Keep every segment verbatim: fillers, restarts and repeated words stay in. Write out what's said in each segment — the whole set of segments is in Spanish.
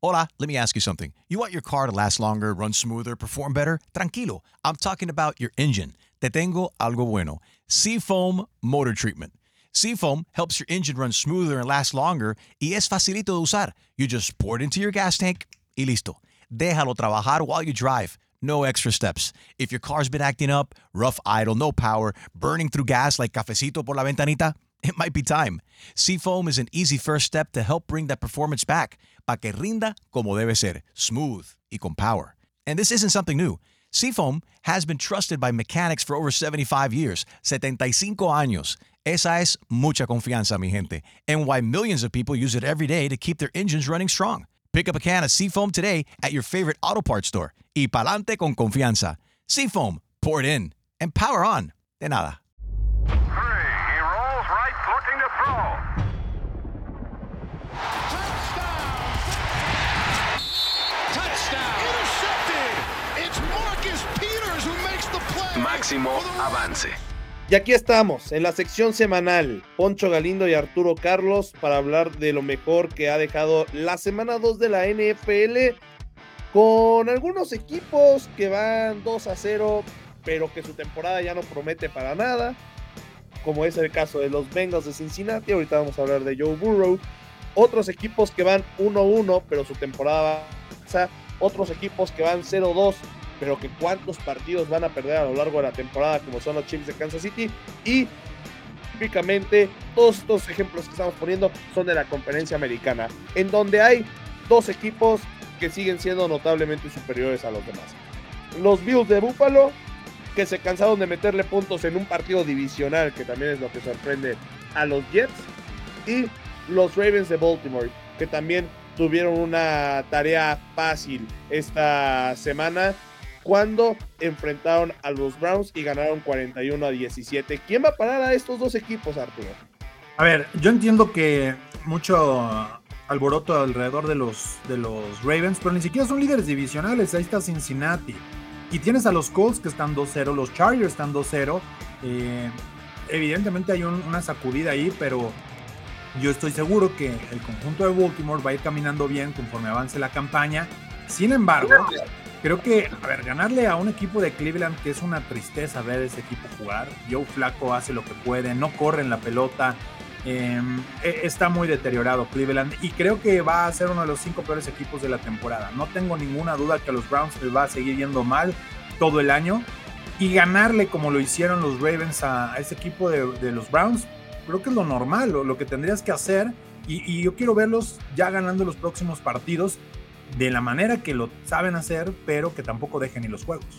Hola, let me ask you something. You want your car to last longer, run smoother, perform better? Tranquilo. I'm talking about your engine. Te tengo algo bueno. Seafoam Motor Treatment. Seafoam helps your engine run smoother and last longer y es facilito de usar. You just pour it into your gas tank y listo. Déjalo trabajar while you drive. No extra steps. If your car's been acting up, rough idle, no power, burning through gas like cafecito por la ventanita, it might be time. Seafoam is an easy first step to help bring that performance back, pa que rinda como debe ser, smooth y con power. And this isn't something new. Seafoam has been trusted by mechanics for over seventy-five years, setenta y cinco años. Esa es mucha confianza, mi gente, and why millions of people use it every day to keep their engines running strong. Pick up a can of Seafoam today at your favorite auto parts store. Y pa'lante con confianza. Seafoam, pour it in, and power on. De nada. Máximo avance. Y aquí estamos, en la sección semanal, Poncho Galindo y Arturo Carlos, para hablar de lo mejor que ha dejado la semana dos de la N F L, con algunos equipos que van dos a cero, pero que su temporada ya no promete para nada, como es el caso de los Bengals de Cincinnati. Ahorita vamos a hablar de Joe Burrow. Otros equipos que van uno uno, pero su temporada va, otros equipos que van cero dos, pero que cuántos partidos van a perder a lo largo de la temporada, como son los Chiefs de Kansas City. Y típicamente todos estos ejemplos que estamos poniendo son de la conferencia americana, en donde hay dos equipos que siguen siendo notablemente superiores a los demás. Los Bills de Buffalo, que se cansaron de meterle puntos en un partido divisional, que también es lo que sorprende a los Jets, y los Ravens de Baltimore, que también tuvieron una tarea fácil esta semana cuando enfrentaron a los Browns y ganaron cuarenta y uno a diecisiete. ¿Quién va a parar a estos dos equipos, Arturo? A ver, yo entiendo que mucho alboroto alrededor de los, de los Ravens, pero ni siquiera son líderes divisionales. Ahí está Cincinnati. Y tienes a los Colts que están dos cero, los Chargers están dos cero. Eh, evidentemente hay un, una sacudida ahí, pero yo estoy seguro que el conjunto de Baltimore va a ir caminando bien conforme avance la campaña. Sin embargo, creo que, a ver, ganarle a un equipo de Cleveland, que es una tristeza ver ese equipo jugar. Joe Flacco hace lo que puede, no corre en la pelota. Eh, está muy deteriorado Cleveland y creo que va a ser uno de los cinco peores equipos de la temporada. No tengo ninguna duda que a los Browns les va a seguir yendo mal todo el año, y ganarle como lo hicieron los Ravens a, a ese equipo de, de los Browns, creo que es lo normal, lo, lo que tendrías que hacer, y, y yo quiero verlos ya ganando los próximos partidos de la manera que lo saben hacer, pero que tampoco dejen ni los juegos.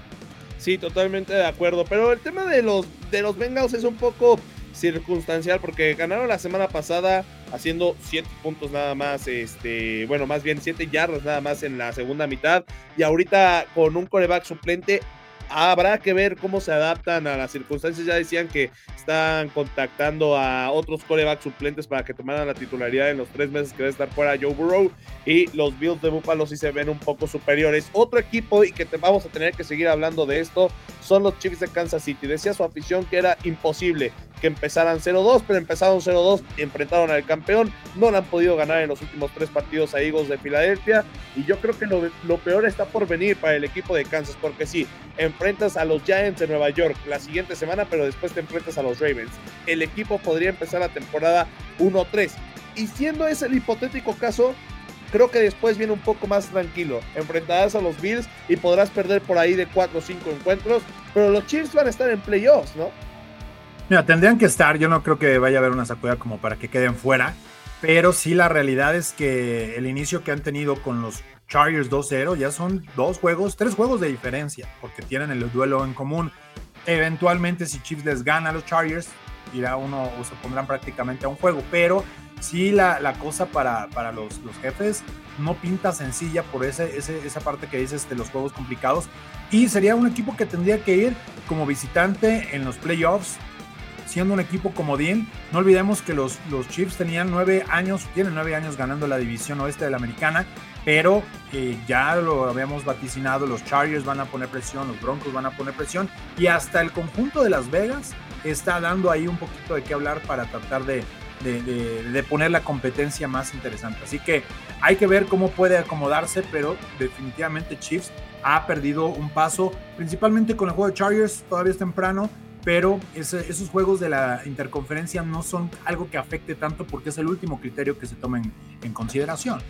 Sí, totalmente de acuerdo, pero el tema de los, de los Bengals es un poco circunstancial, porque ganaron la semana pasada haciendo siete puntos nada más, este, bueno, más bien siete yardas nada más en la segunda mitad, y ahorita con un quarterback suplente habrá que ver cómo se adaptan a las circunstancias. Ya decían que están contactando a otros quarterbacks suplentes para que tomaran la titularidad en los tres meses que debe estar fuera Joe Burrow, y los Bills de Buffalo sí se ven un poco superiores. Otro equipo, y que te vamos a tener que seguir hablando de esto, son los Chiefs de Kansas City. Decía su afición que era imposible que empezaran cero dos, pero empezaron cero dos, enfrentaron al campeón, no le han podido ganar en los últimos tres partidos a Eagles de Filadelfia, y yo creo que lo, lo peor está por venir para el equipo de Kansas, porque sí, enfrentas a los Giants de Nueva York la siguiente semana, pero después te enfrentas a los Ravens. El equipo podría empezar la temporada uno tres, y siendo ese el hipotético caso, creo que después viene un poco más tranquilo. Enfrentarás a los Bills y podrás perder por ahí de cuatro o cinco encuentros, pero los Chiefs van a estar en playoffs, ¿no? Mira, tendrían que estar, yo no creo que vaya a haber una sacudida como para que queden fuera, pero sí la realidad es que el inicio que han tenido con los Chargers dos cero ya son dos juegos, tres juegos de diferencia, porque tienen el duelo en común. Eventualmente, si Chiefs les gana a los Chargers, irá uno o se pondrán prácticamente a un juego, pero sí la, la cosa para, para los, los jefes no pinta sencilla por ese, ese, esa parte que dices de los juegos complicados, y sería un equipo que tendría que ir como visitante en los playoffs, siendo un equipo comodín. No olvidemos que los, los Chiefs tenían nueve años, tienen nueve años ganando la división oeste de la americana, pero eh, ya lo habíamos vaticinado, los Chargers van a poner presión, los Broncos van a poner presión, y hasta el conjunto de Las Vegas está dando ahí un poquito de qué hablar para tratar de, de, de, de poner la competencia más interesante. Así que hay que ver cómo puede acomodarse, pero definitivamente Chiefs ha perdido un paso, principalmente con el juego de Chargers. Todavía es temprano, pero ese, esos juegos de la interconferencia no son algo que afecte tanto porque es el último criterio que se toma en, en consideración.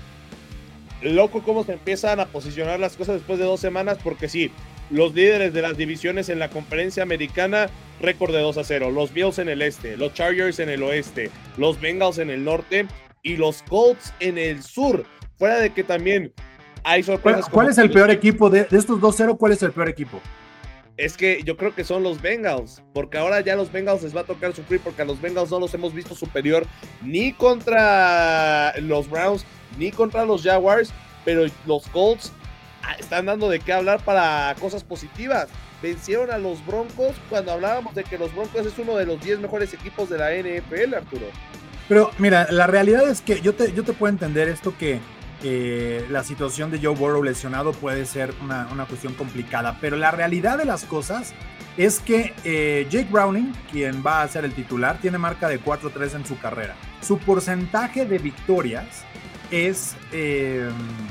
Loco cómo se empiezan a posicionar las cosas después de dos semanas, porque sí, los líderes de las divisiones en la conferencia americana, récord de dos a cero, los Bills en el este, los Chargers en el oeste, los Bengals en el norte y los Colts en el sur, fuera de que también hay sorpresas. ¿Cuál, cuál es el peor equipo de, de estos dos cero? ¿Cuál es el peor equipo? Es que yo creo que son los Bengals, porque ahora ya a los Bengals les va a tocar sufrir, porque a los Bengals no los hemos visto superior ni contra los Browns, ni contra los Jaguars, pero los Colts están dando de qué hablar para cosas positivas. Vencieron a los Broncos cuando hablábamos de que los Broncos es uno de los diez mejores equipos de la N F L, Arturo. Pero mira, la realidad es que yo te, yo te puedo entender esto que Eh, la situación de Joe Burrow lesionado puede ser una, una cuestión complicada, pero la realidad de las cosas es que eh, Jake Browning, quien va a ser el titular, tiene marca de cuatro tres en su carrera. Su porcentaje de victorias es, eh,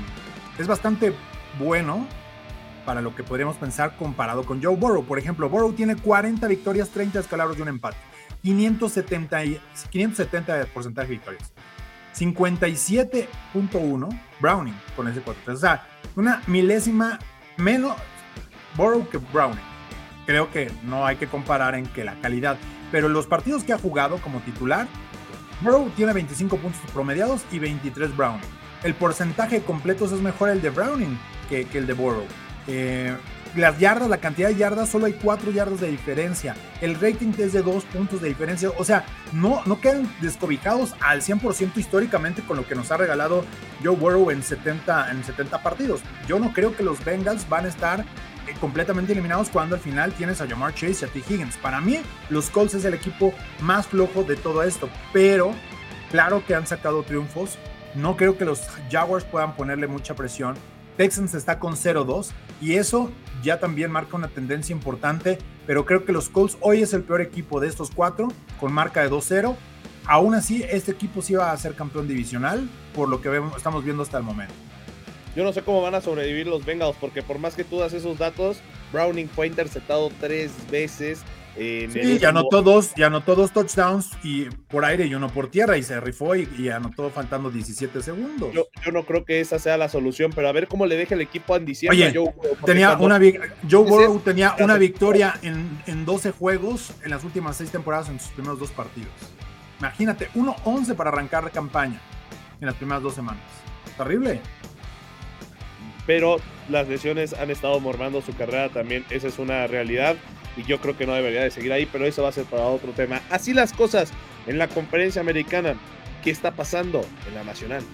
es bastante bueno para lo que podríamos pensar comparado con Joe Burrow. Por ejemplo, Burrow tiene cuarenta victorias, treinta descalabros y un empate, quinientos setenta, quinientos setenta de porcentaje de victorias. cincuenta y siete punto uno Browning con ese cuatro tres. O sea, una milésima menos Burrow que Browning. Creo que no hay que comparar en que la calidad, pero los partidos que ha jugado como titular, Burrow tiene veinticinco puntos promediados y veintitrés Browning. El porcentaje de completos es mejor el de Browning que, que el de Burrow. Eh, las yardas, la cantidad de yardas, solo hay cuatro yardas de diferencia. El rating es de dos puntos de diferencia. O sea, no, no quedan descobijados al cien por ciento históricamente con lo que nos ha regalado Joe Burrow en setenta, en setenta partidos. Yo no creo que los Bengals van a estar eh, completamente eliminados cuando al final tienes a Ja'Marr Chase y a T. Higgins. Para mí, los Colts es el equipo más flojo de todo esto, pero claro que han sacado triunfos. No creo que los Jaguars puedan ponerle mucha presión. Texans está con cero dos y eso ya también marca una tendencia importante, pero creo que los Colts hoy es el peor equipo de estos cuatro, con marca de dos cero. Aún así, este equipo sí va a ser campeón divisional, por lo que vemos, estamos viendo hasta el momento. Yo no sé cómo van a sobrevivir los Bengals, porque por más que tú das esos datos, Browning fue interceptado tres veces. En sí, el ya anotó dos, ya anotó dos touchdowns y por aire y uno por tierra y se rifó y, y anotó faltando diecisiete segundos. Yo, yo no creo que esa sea la solución, pero a ver cómo le deja el equipo en diciembre. Oye, Joe, tenía cuando... una, Joe Burrow es, tenía una victoria en, en doce juegos en las últimas seis temporadas en sus primeros dos partidos. Imagínate, uno once para arrancar la campaña en las primeras dos semanas. Terrible. Pero las lesiones han estado mormando su carrera también, esa es una realidad. Y yo creo que no debería de seguir ahí, pero eso va a ser para otro tema. Así las cosas en la conferencia americana. ¿Qué está pasando en la nacional?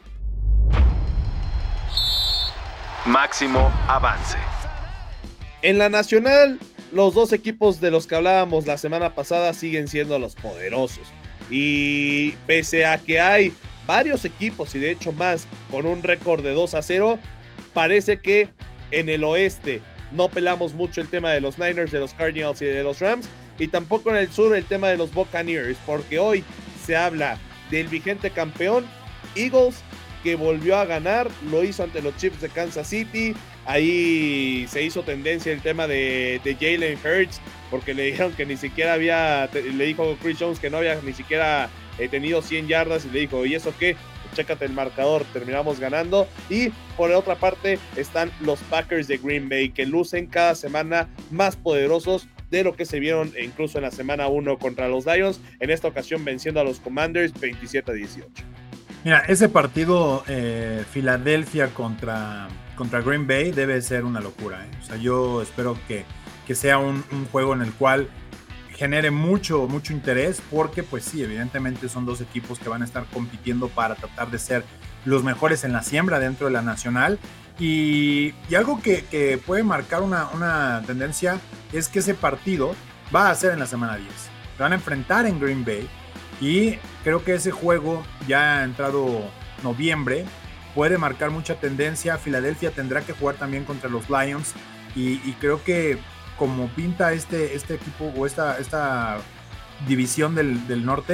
Máximo avance. En la nacional, los dos equipos de los que hablábamos la semana pasada siguen siendo los poderosos. Y pese a que hay varios equipos, y de hecho más, con un récord de dos a cero, parece que en el oeste no pelamos mucho el tema de los Niners, de los Cardinals y de los Rams, y tampoco en el sur el tema de los Buccaneers, porque hoy se habla del vigente campeón Eagles, que volvió a ganar, lo hizo ante los Chiefs de Kansas City. Ahí se hizo tendencia el tema de, de Jalen Hurts, porque le dijeron que ni siquiera había, le dijo Chris Jones que no había ni siquiera eh, tenido cien yardas, y le dijo, ¿y eso qué? Chécate el marcador, terminamos ganando. Y por la otra parte están los Packers de Green Bay, que lucen cada semana más poderosos de lo que se vieron incluso en la semana uno contra los Lions, en esta ocasión venciendo a los Commanders veintisiete a dieciocho. Mira, ese partido eh, Filadelfia contra, contra Green Bay debe ser una locura, ¿eh? O sea, yo espero que, que sea un, un juego en el cual genere mucho, mucho interés, porque pues sí, evidentemente son dos equipos que van a estar compitiendo para tratar de ser los mejores en la siembra dentro de la nacional, y, y algo que, que puede marcar una, una tendencia es que ese partido va a ser en la semana diez, se van a enfrentar en Green Bay, y creo que ese juego ya ha entrado noviembre, puede marcar mucha tendencia. Filadelfia tendrá que jugar también contra los Lions, y, y creo que como pinta este, este equipo o esta, esta división del, del norte,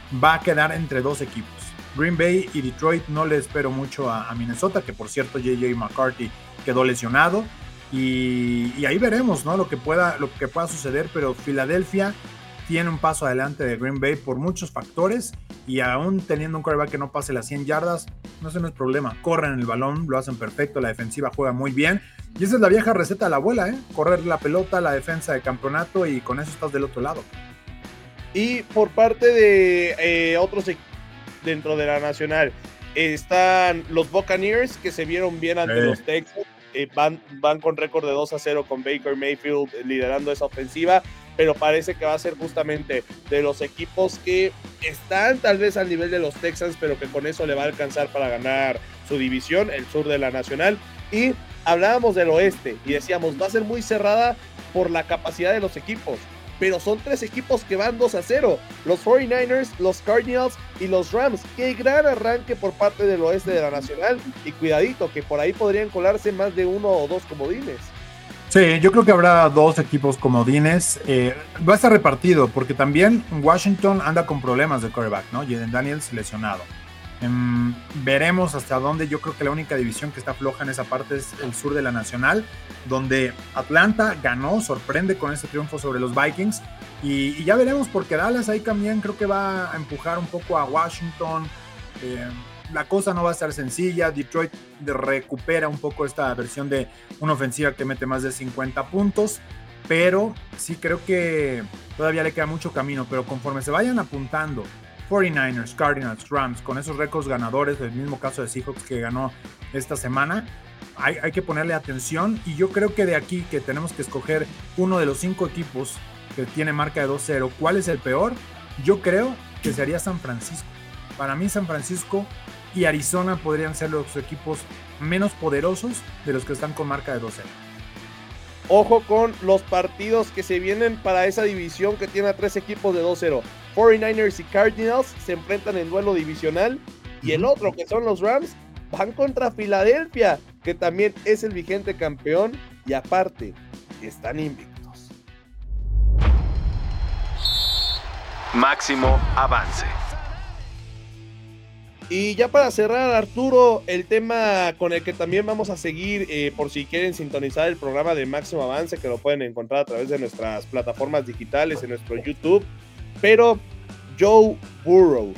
va a quedar entre dos equipos. Green Bay y Detroit no le espero mucho a, a Minnesota, que por cierto J J McCarthy quedó lesionado, y, y ahí veremos, ¿no? lo que pueda lo que pueda suceder, pero Filadelfia tiene un paso adelante de Green Bay por muchos factores, y aún teniendo un quarterback que no pase las cien yardas, no sé, no es problema. Corren el balón, lo hacen perfecto, la defensiva juega muy bien, y esa es la vieja receta de la abuela, ¿eh? Correr la pelota, la defensa de campeonato, y con eso estás del otro lado. Y por parte de eh, otros equipos dentro de la nacional, están los Buccaneers, que se vieron bien ante eh. los Texans, eh, van, van con récord de dos a cero con Baker Mayfield liderando esa ofensiva, pero parece que va a ser justamente de los equipos que están tal vez al nivel de los Texans, pero que con eso le va a alcanzar para ganar su división, el sur de la nacional. Y hablábamos del oeste y decíamos, va a ser muy cerrada por la capacidad de los equipos, pero son tres equipos que van dos a cero, los cuarenta y nueve ers, los Cardinals y los Rams. Qué gran arranque por parte del oeste de la nacional, y cuidadito que por ahí podrían colarse más de uno o dos comodines. Sí, yo creo que habrá dos equipos comodines. Eh, va a estar repartido porque también Washington anda con problemas de quarterback, ¿no? Jaden Daniels lesionado. Um, veremos hasta dónde. Yo creo que la única división que está floja en esa parte es el sur de la nacional, donde Atlanta ganó, sorprende con ese triunfo sobre los Vikings, y, y ya veremos, porque Dallas ahí también creo que va a empujar un poco a Washington. Eh, la cosa no va a estar sencilla. Detroit recupera un poco esta versión de una ofensiva que mete más de cincuenta puntos, pero sí creo que todavía le queda mucho camino. Pero conforme se vayan apuntando cuarenta y nueve ers, Cardinals, Rams, con esos récords ganadores, el mismo caso de Seahawks que ganó esta semana, hay, hay que ponerle atención. Y yo creo que de aquí, que tenemos que escoger uno de los cinco equipos que tiene marca de dos cero, ¿cuál es el peor? Yo creo que sería San Francisco. Para mí San Francisco y Arizona podrían ser los equipos menos poderosos de los que están con marca de dos cero. Ojo con los partidos que se vienen para esa división que tiene a tres equipos de dos cero. cuarenta y nueve ers y Cardinals se enfrentan en duelo divisional, y el otro, que son los Rams, van contra Filadelfia, que también es el vigente campeón, y aparte están invictos. Máximo avance. Y ya para cerrar, Arturo, el tema con el que también vamos a seguir, eh, por si quieren sintonizar el programa de Máximo Avance, que lo pueden encontrar a través de nuestras plataformas digitales, en nuestro YouTube, pero Joe Burrow,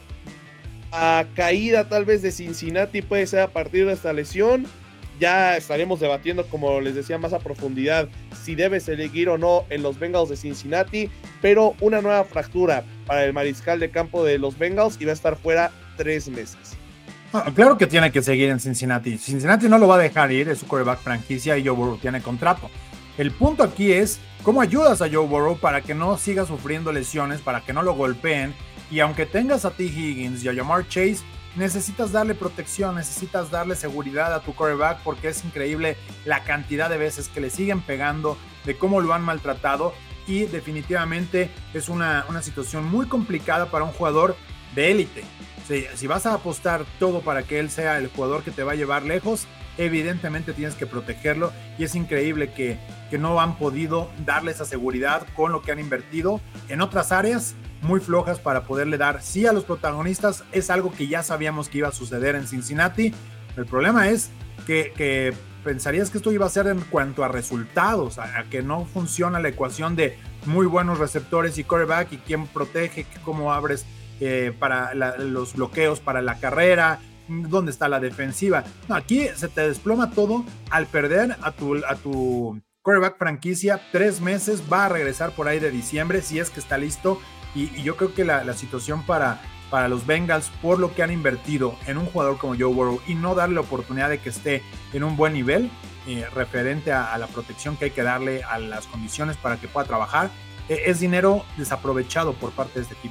a caída tal vez de Cincinnati puede ser a partir de esta lesión. Ya estaremos debatiendo, como les decía, más a profundidad si debe seguir o no en los Bengals de Cincinnati, pero una nueva fractura para el mariscal de campo de los Bengals y va a estar fuera tres meses. Ah, claro que tiene que seguir en Cincinnati. Cincinnati no lo va a dejar ir, es su quarterback franquicia y Joe Burrow tiene contrato. El punto aquí es cómo ayudas a Joe Burrow para que no siga sufriendo lesiones, para que no lo golpeen, y aunque tengas a T. Higgins y a Ja'Marr Chase, necesitas darle protección, necesitas darle seguridad a tu quarterback, porque es increíble la cantidad de veces que le siguen pegando, de cómo lo han maltratado, y definitivamente es una, una situación muy complicada para un jugador de élite. Si, si vas a apostar todo para que él sea el jugador que te va a llevar lejos, evidentemente tienes que protegerlo, y es increíble que, que no han podido darle esa seguridad con lo que han invertido en otras áreas muy flojas para poderle dar sí a los protagonistas. Es algo que ya sabíamos que iba a suceder en Cincinnati. El problema es que, que pensarías que esto iba a ser en cuanto a resultados, a, a que no funciona la ecuación de muy buenos receptores y quarterback, y quién protege, cómo abres eh, para la, los bloqueos para la carrera, dónde está la defensiva. No, aquí se te desploma todo al perder a tu, a tu quarterback franquicia. Tres meses, va a regresar por ahí de diciembre si es que está listo. Y, y yo creo que la, la situación para, para los Bengals, por lo que han invertido en un jugador como Joe Burrow y no darle la oportunidad de que esté en un buen nivel, eh, referente a, a la protección que hay que darle, a las condiciones para que pueda trabajar, eh, es dinero desaprovechado por parte de este equipo.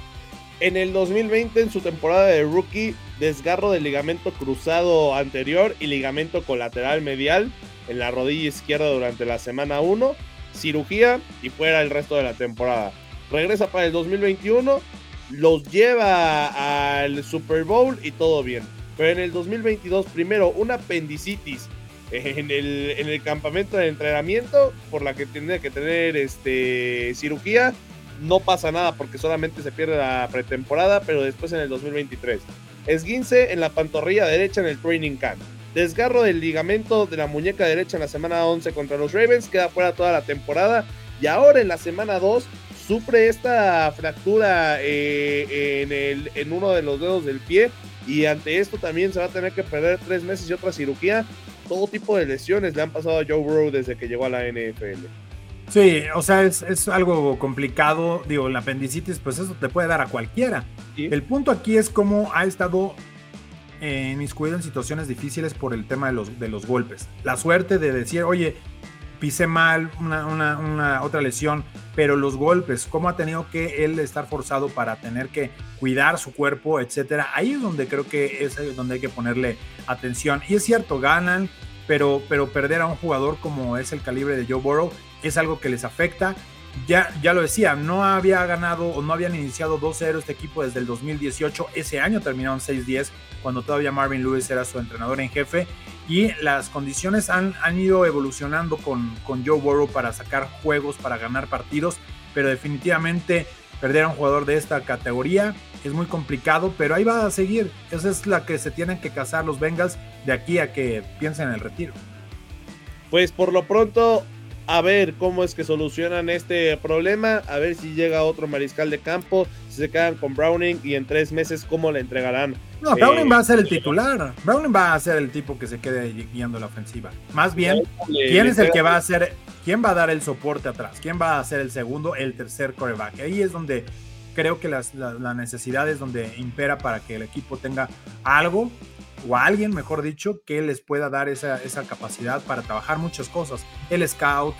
En el dos mil veinte, en su temporada de rookie, desgarro del ligamento cruzado anterior y ligamento colateral medial en la rodilla izquierda durante la semana uno, cirugía y fuera el resto de la temporada. Regresa para el dos mil veintiuno, los lleva al Super Bowl y todo bien. Pero en el dos mil veintidós, primero una apendicitis en el, en el campamento de entrenamiento, por la que tiene que tener este, cirugía, no pasa nada porque solamente se pierde la pretemporada, pero después en el dos mil veintitrés. Esguince en la pantorrilla derecha en el training camp. Desgarro del ligamento de la muñeca derecha en la semana once contra los Ravens, queda fuera toda la temporada. Y ahora en la semana dos sufre esta fractura eh, en, el, en uno de los dedos del pie. Y ante esto también se va a tener que perder tres meses y otra cirugía. Todo tipo de lesiones le han pasado a Joe Burrow desde que llegó a la N F L. Sí, o sea, es, es algo complicado. Digo, la apendicitis, pues eso te puede dar a cualquiera. ¿Sí? El punto aquí es cómo ha estado eh, inmiscuido en situaciones difíciles por el tema de los, de los golpes. La suerte de decir, oye, pisé mal, una, una, una otra lesión, pero los golpes, cómo ha tenido que él estar forzado para tener que cuidar su cuerpo, etcétera. Ahí es donde creo que es donde hay que ponerle atención. Y es cierto, ganan, pero, pero perder a un jugador como es el calibre de Joe Burrow es algo que les afecta. Ya, ya lo decía, no había ganado o no habían iniciado dos cero este equipo desde el dos mil dieciocho. Ese año terminaron seis diez cuando todavía Marvin Lewis era su entrenador en jefe. Y las condiciones han, han ido evolucionando con, con Joe Burrow para sacar juegos, para ganar partidos. Pero definitivamente perder a un jugador de esta categoría es muy complicado, pero ahí va a seguir. Esa es la que se tienen que cazar los Bengals de aquí a que piensen en el retiro. Pues por lo pronto, a ver cómo es que solucionan este problema, a ver si llega otro mariscal de campo, si se quedan con Browning y en tres meses cómo le entregarán. No, Browning eh, va a ser el titular, Browning va a ser el tipo que se quede guiando la ofensiva. Más bien, le, ¿quién le es el que va a hacer, quién va a dar el soporte atrás? ¿Quién va a ser el segundo, el tercer quarterback? Ahí es donde creo que las, la, la necesidad es donde impera para que el equipo tenga algo, o a alguien, mejor dicho, que les pueda dar esa, esa capacidad para trabajar muchas cosas, el scout,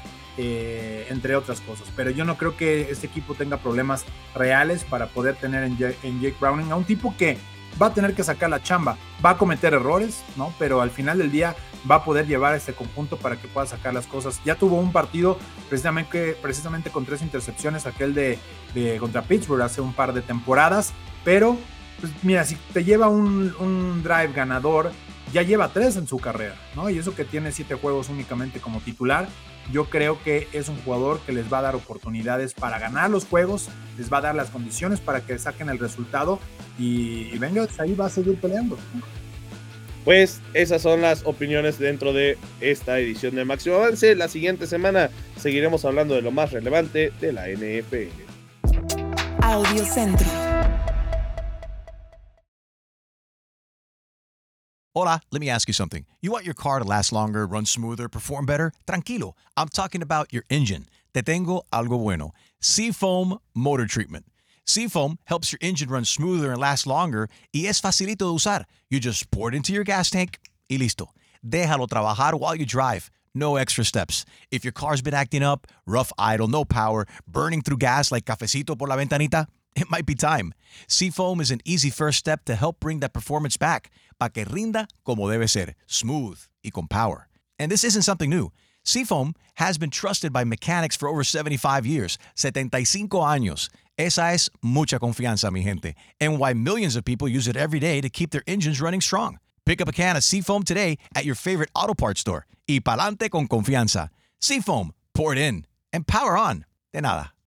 eh, entre otras cosas, pero yo no creo que este equipo tenga problemas reales para poder tener en Jake, en Jake Browning a un tipo que va a tener que sacar la chamba, va a cometer errores, ¿no? Pero al final del día va a poder llevar a este conjunto para que pueda sacar las cosas. Ya tuvo un partido precisamente, precisamente con tres intercepciones, aquel de, de contra Pittsburgh hace un par de temporadas, pero pues mira, si te lleva un, un drive ganador, ya lleva tres en su carrera, ¿no? Y eso que tiene siete juegos únicamente como titular, yo creo que es un jugador que les va a dar oportunidades para ganar los juegos, les va a dar las condiciones para que saquen el resultado y, y venga, ahí va a seguir peleando. Pues esas son las opiniones dentro de esta edición de Máximo Avance. La siguiente semana seguiremos hablando de lo más relevante de la N F L. Audio Centro. Hola, let me ask you something. You want your car to last longer, run smoother, perform better? Tranquilo, I'm talking about your engine. Te tengo algo bueno. Seafoam Motor Treatment. Seafoam helps your engine run smoother and last longer y es facilito de usar. You just pour it into your gas tank y listo. Déjalo trabajar while you drive. No extra steps. If your car's been acting up, rough idle, no power, burning through gas like cafecito por la ventanita, it might be time. Seafoam is an easy first step to help bring that performance back, para que rinda como debe ser, smooth y con power. And this isn't something new. Seafoam has been trusted by mechanics for over seventy-five years, setenta y cinco años. Esa es mucha confianza, mi gente, and why millions of people use it every day to keep their engines running strong. Pick up a can of Seafoam today at your favorite auto parts store. Y pa'lante con confianza. Seafoam, pour it in and power on. De nada.